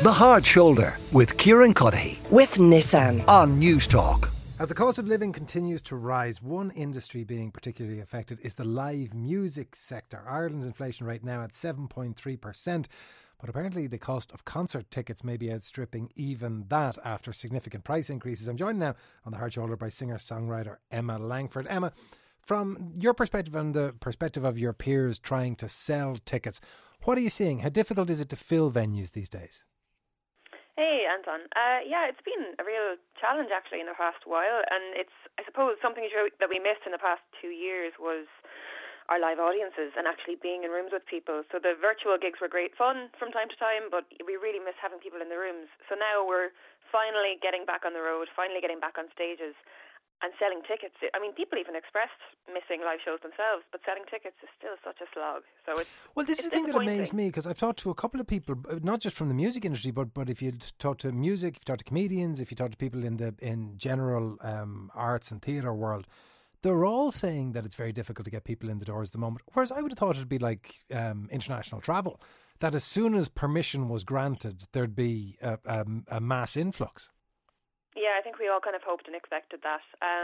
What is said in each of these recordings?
The Hard Shoulder with Kieran Cuddihy with Nissan on News Talk. As the cost of living continues to rise, one industry being particularly affected is the live music sector. Ireland's inflation rate now at 7.3%, but apparently the cost of concert tickets may be outstripping even that after significant price increases. I'm joined now on the Hard Shoulder by singer-songwriter Emma Langford. Emma, from your perspective and the perspective of your peers trying to sell tickets, what are you seeing? How difficult is it to fill venues these days? Hey, Anton. It's been a real challenge actually in the past while, and it's, I suppose, something that we missed in the past 2 years was our live audiences and actually being in rooms with people. So the virtual gigs were great fun from time to time, but we really miss having people in the rooms. So now we're finally getting back on the road, finally getting back on stages and selling tickets. I mean, people even expressed missing live shows themselves, but selling tickets is still such a slog. So this is the thing that amazed me, because I've talked to a couple of people, not just from the music industry, but if you talk to music, if you talk to comedians, if you talk to people in general arts and theatre world, they're all saying that it's very difficult to get people in the doors at the moment. Whereas I would have thought it'd be like international travel, that as soon as permission was granted, there'd be a mass influx. Yeah, I think we all kind of hoped and expected that.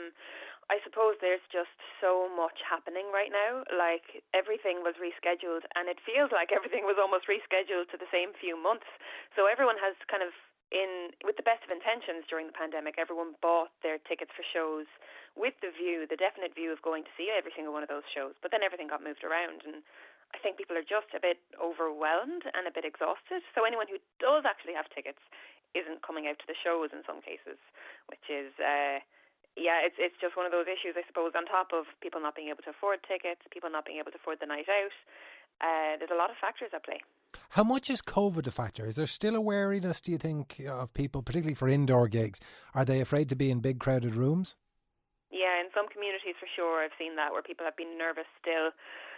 I suppose there's just so much happening right now. Like, everything was rescheduled, and it feels like everything was almost rescheduled to the same few months. So everyone has kind of, with the best of intentions during the pandemic, everyone bought their tickets for shows with the definite view of going to see every single one of those shows. But then everything got moved around, and I think people are just a bit overwhelmed and a bit exhausted. So anyone who does actually have tickets isn't coming out to the shows in some cases, which is, it's just one of those issues, I suppose, on top of people not being able to afford tickets, people not being able to afford the night out. There's a lot of factors at play. How much is COVID a factor? Is there still a wariness, do you think, of people, particularly for indoor gigs? Are they afraid to be in big crowded rooms? Yeah, in some communities for sure I've seen that, where people have been nervous still.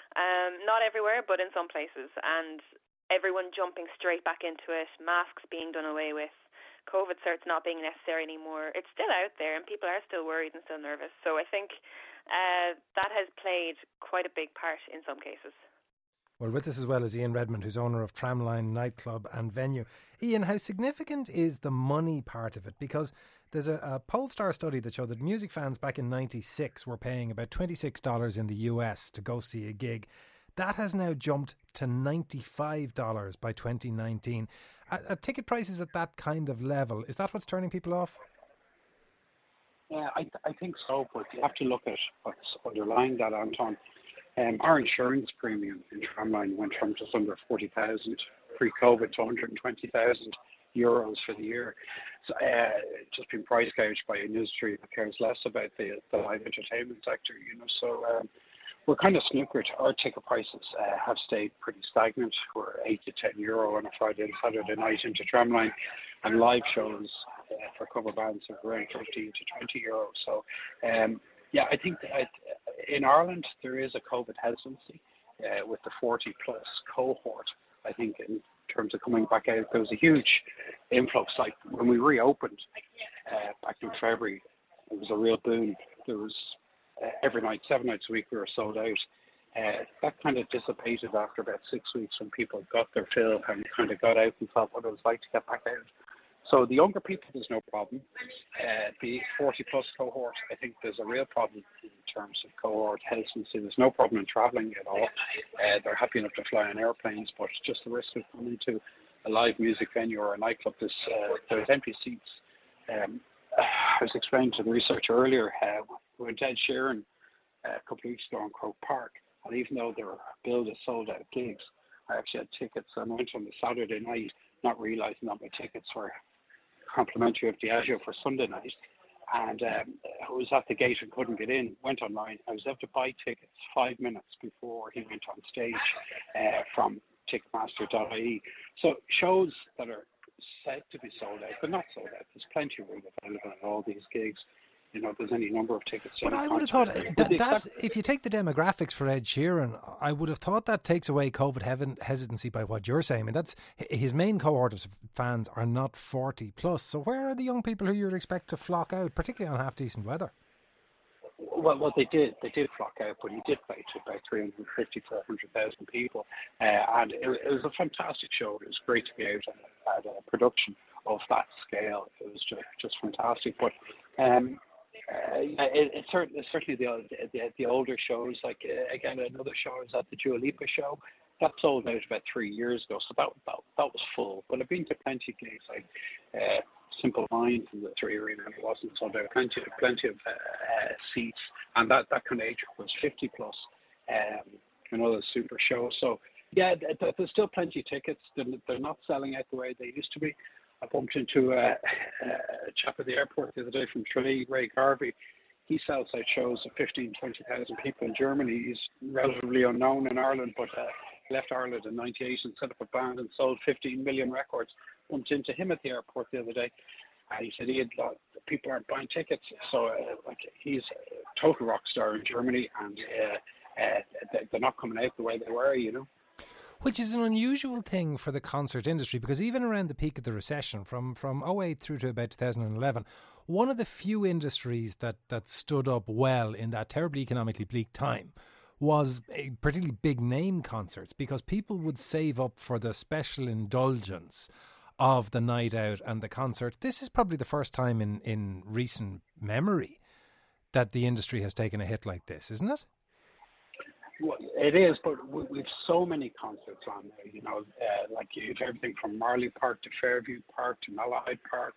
Not everywhere, but in some places. And everyone jumping straight back into it, masks being done away with, COVID certs not being necessary anymore. It's still out there and people are still worried and still nervous. So I think that has played quite a big part in some cases. Well, with us as well is Ian Redmond, who's owner of Tramline nightclub and venue. Ian, how significant is the money part of it? Because there's a Pollstar study that showed that music fans back in '96 were paying about $26 in the US to go see a gig. That has now jumped to $95 by 2019. At ticket prices at that kind of level, is that what's turning people off? Yeah, I think so, but you have to look at what's underlying that, Anton. Our insurance premium in Tramline went from just under 40,000 pre-COVID to 120,000 euros for the year. So it's just been price gouged by an industry that cares less about the live entertainment sector, So we're kind of snookered. Our ticket prices have stayed pretty stagnant. We're €8 to €10 on a Friday and Saturday night into Tramline, and live shows for cover bands are around 15 to €20. So, I think that in Ireland there is a COVID hesitancy with the 40 plus cohort. I think in terms of coming back out, there was a huge influx. Like when we reopened back in February, it was a real boom. There was every night, 7 nights a week, we were sold out. That kind of dissipated after about 6 weeks when people got their fill and kind of got out and felt what it was like to get back out. So the younger people, there's no problem. The 40 plus cohort, I think there's a real problem in terms of cohort hesitancy. There's no problem in travelling at all. They're happy enough to fly on airplanes, but it's just the risk of coming to a live music venue or a nightclub. There's empty seats. I was explaining to the researcher earlier, we went to Ed Sheeran a couple of weeks ago in Croke Park, and even though they were billed as sold out gigs, I actually had tickets, and I went on the Saturday night, not realising that my tickets were complimentary of Diageo for Sunday night, and I was at the gate and couldn't get in. Went online. I was able to buy tickets 5 minutes before he went on stage from Ticketmaster.ie. So shows that are said to be sold out, but not sold out. There's plenty of room available at all these gigs. There's any number of tickets. But I would have thought that if you take the demographics for Ed Sheeran, I would have thought that takes away COVID hesitancy by what you're saying. I mean, that's his main cohort of fans are not 40 plus. So where are the young people who you'd expect to flock out, particularly on half decent weather? Well, they did flock out, but he did play to about 350 400,000 people, and it was a fantastic show. It was great to be out had a production of that scale. It was just fantastic. But it's certainly the older shows. Like again, another show is at the Dua Lipa show. That sold out about 3 years ago, so that was full. But I've been to plenty of gigs like Simple Minds in the Three Arena, and it wasn't sold out. Plenty of seats, and that kind of age group was 50 plus. Another super show. So yeah, there's still plenty of tickets. They're not selling out the way they used to be. I bumped into a chap at the airport the other day from Tralee, Ray Garvey. He sells out shows of 15,000, 20,000 people in Germany. He's relatively unknown in Ireland, but left Ireland in '98 and set up a band and sold 15 million records. Bumped into him at the airport the other day. He said people aren't buying tickets. So he's a total rock star in Germany, and they're not coming out the way they were, Which is an unusual thing for the concert industry, because even around the peak of the recession, from 2008 through to about 2011, one of the few industries that stood up well in that terribly economically bleak time was particularly big name concerts, because people would save up for the special indulgence of the night out and the concert. This is probably the first time in recent memory that the industry has taken a hit like this, isn't it? Well, it is, but we've so many concerts on there, like you have everything from Marley Park to Fairview Park to Malahide Park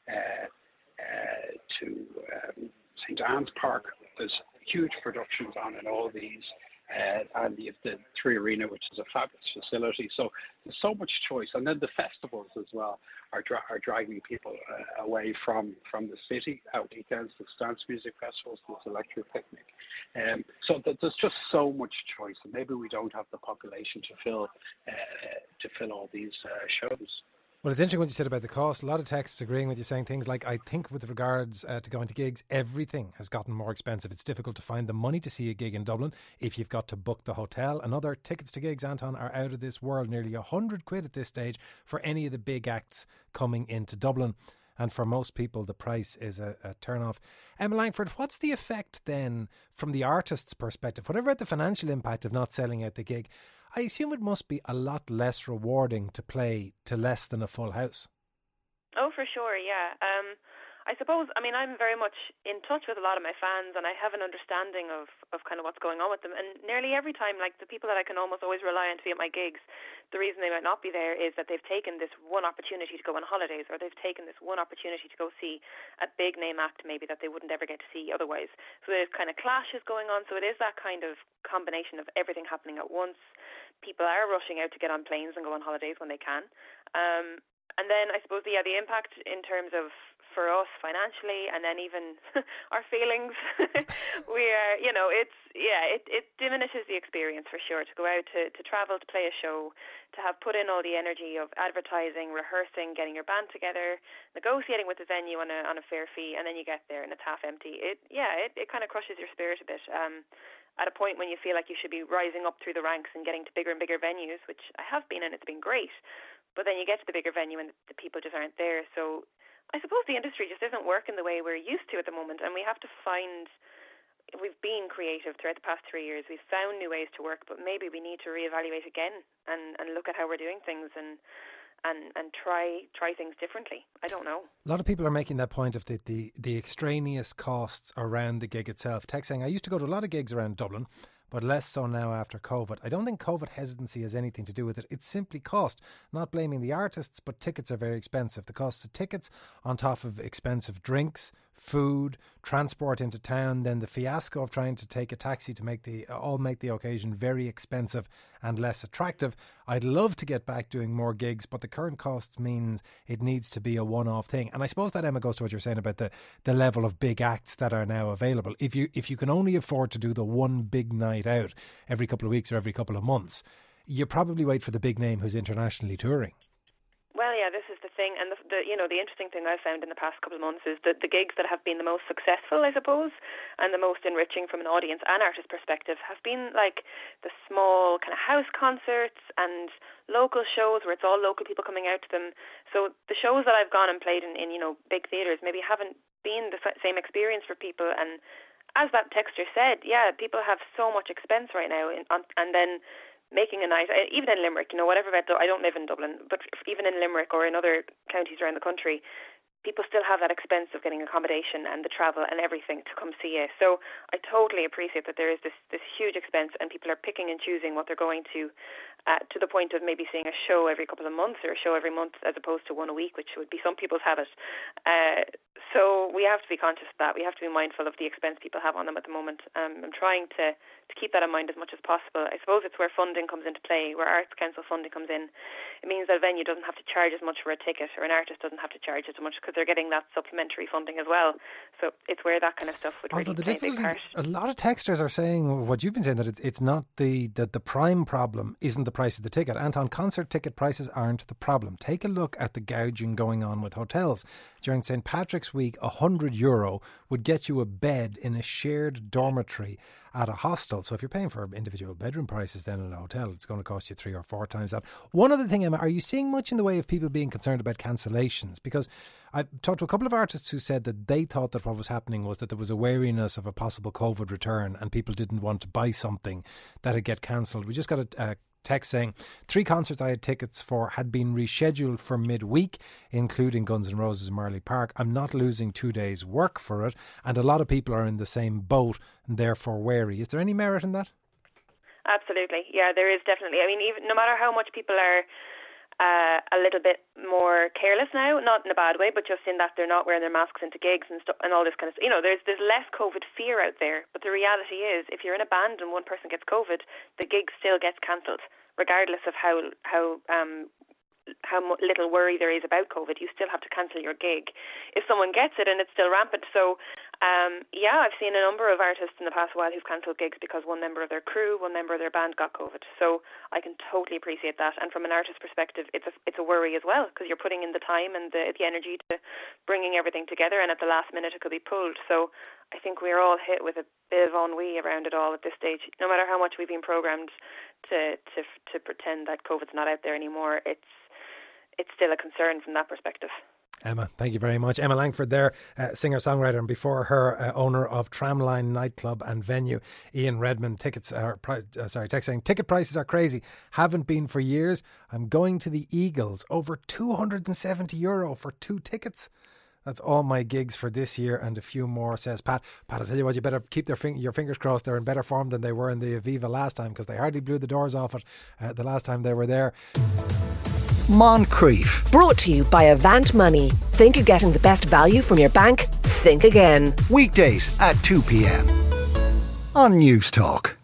to St. Anne's Park. There's huge productions on in all these. And you have the Three Arena, which is a fabulous facility. So there's so much choice. And then the festivals as well are dragging people away from the city at weekends. There's dance music festivals, there's Electric Picnic. So there's just so much choice. And maybe we don't have the population to fill all these shows. Well, it's interesting what you said about the cost. A lot of texts agreeing with you, saying things like, I think with regards to going to gigs, everything has gotten more expensive. It's difficult to find the money to see a gig in Dublin if you've got to book the hotel. And other tickets to gigs, Anton, are out of this world. Nearly £100 at this stage for any of the big acts coming into Dublin. And for most people, the price is a turn-off. Emma Langford, what's the effect then from the artist's perspective? Whatever about the financial impact of not selling out the gig, I assume it must be a lot less rewarding to play to less than a full house. Oh, for sure, yeah. I suppose, I'm very much in touch with a lot of my fans, and I have an understanding of kind of what's going on with them. And nearly every time, like the people that I can almost always rely on to be at my gigs, the reason they might not be there is that they've taken this one opportunity to go on holidays, or they've taken this one opportunity to go see a big name act maybe that they wouldn't ever get to see otherwise. So there's kind of clashes going on. So it is that kind of combination of everything happening at once. People are rushing out to get on planes and go on holidays when they can. And then I suppose, the impact in terms of for us financially, and then even our feelings, it diminishes the experience for sure. To go out to travel, to play a show, to have put in all the energy of advertising, rehearsing, getting your band together, negotiating with the venue on a fair fee, and then you get there and it's half empty. It kind of crushes your spirit a bit. At a point when you feel like you should be rising up through the ranks and getting to bigger and bigger venues, which I have been, and it's been great. But then you get to the bigger venue and the people just aren't there. So I suppose the industry just isn't working the way we're used to at the moment, and we have to find. We've been creative throughout the past 3 years. We've found new ways to work, but maybe we need to reevaluate again and look at how we're doing things and try things differently. I don't know. A lot of people are making that point of the extraneous costs around the gig itself. Text saying, I used to go to a lot of gigs around Dublin, but less so now after COVID. I don't think COVID hesitancy has anything to do with it. It's simply cost. Not blaming the artists, but tickets are very expensive. The cost of tickets on top of expensive drinks, food, transport into town, then the fiasco of trying to take a taxi to make the occasion very expensive and less attractive. I'd love to get back doing more gigs, but the current costs means it needs to be a one-off thing. And I suppose that, Emma, goes to what you're saying about the level of big acts that are now available. If you can only afford to do the one big night out every couple of weeks or every couple of months, you probably wait for the big name who's internationally touring. Well, yeah, this is the thing, and the interesting thing I've found in the past couple of months is that the gigs that have been the most successful, I suppose, and the most enriching from an audience and artist perspective have been like the small kind of house concerts and local shows where it's all local people coming out to them. So the shows that I've gone and played in big theatres maybe haven't been the same experience for people. And as that texter said, yeah, people have so much expense right now, and then making a night, even in Limerick, whatever about, I don't live in Dublin, but even in Limerick or in other counties around the country, people still have that expense of getting accommodation and the travel and everything to come see you. So I totally appreciate that there is this huge expense, and people are picking and choosing what they're going to the point of maybe seeing a show every couple of months or a show every month as opposed to one a week, which would be some people's habit. So we have to be conscious of that. We have to be mindful of the expense people have on them at the moment. I'm trying to keep that in mind as much as possible. I suppose it's where funding comes into play, where Arts Council funding comes in. It means that a venue doesn't have to charge as much for a ticket, or an artist doesn't have to charge as much, because they're getting that supplementary funding as well. So it's where that kind of stuff would really play a big part. A lot of texters are saying what you've been saying, that it's not the prime problem isn't the price of the ticket. Anton, concert ticket prices aren't the problem. Take a look at the gouging going on with hotels. During St. Patrick's Week, €100 would get you a bed in a shared dormitory at a hostel. So if you're paying for individual bedroom prices then in a hotel, it's going to cost you 3 or 4 times that. One other thing, Emma, are you seeing much in the way of people being concerned about cancellations? Because I've talked to a couple of artists who said that they thought that what was happening was that there was a wariness of a possible COVID return and people didn't want to buy something that would get cancelled. We just got a text saying 3 concerts I had tickets for had been rescheduled for midweek, including Guns N' Roses in Marley Park. I'm not losing 2 days work for it, and a lot of people are in the same boat and therefore wary. Is there any merit in that? Absolutely, yeah, there is definitely. I mean, even no matter how much people are a little bit more careless now, not in a bad way, but just in that they're not wearing their masks into gigs and stuff and all this kind of stuff. There's less COVID fear out there, but the reality is, if you're in a band and one person gets COVID, the gig still gets cancelled, regardless of how little worry there is about COVID. You still have to cancel your gig if someone gets it and it's still rampant. So I've seen a number of artists in the past while who've cancelled gigs because one member of their crew, one member of their band got COVID. So I can totally appreciate that, and from an artist perspective, it's a worry as well, because you're putting in the time and the energy to bringing everything together, and at the last minute it could be pulled. So I think we're all hit with a bit of ennui around it all at this stage. No matter how much we've been programmed to pretend that COVID's not out there anymore, it's still a concern from that perspective. Emma, thank you very much. Emma Langford there, singer-songwriter, and before her, owner of Tramline nightclub and venue. Ian Redmond, text saying, ticket prices are crazy. Haven't been for years. I'm going to the Eagles. Over €270 for 2 tickets. That's all my gigs for this year and a few more, says Pat. Pat, I'll tell you what, you better keep your fingers crossed. They're in better form than they were in the Aviva last time, because they hardly blew the doors off it the last time they were there. Moncrief. Brought to you by Avant Money. Think you're getting the best value from your bank? Think again. Weekdays at 2 p.m. on News Talk.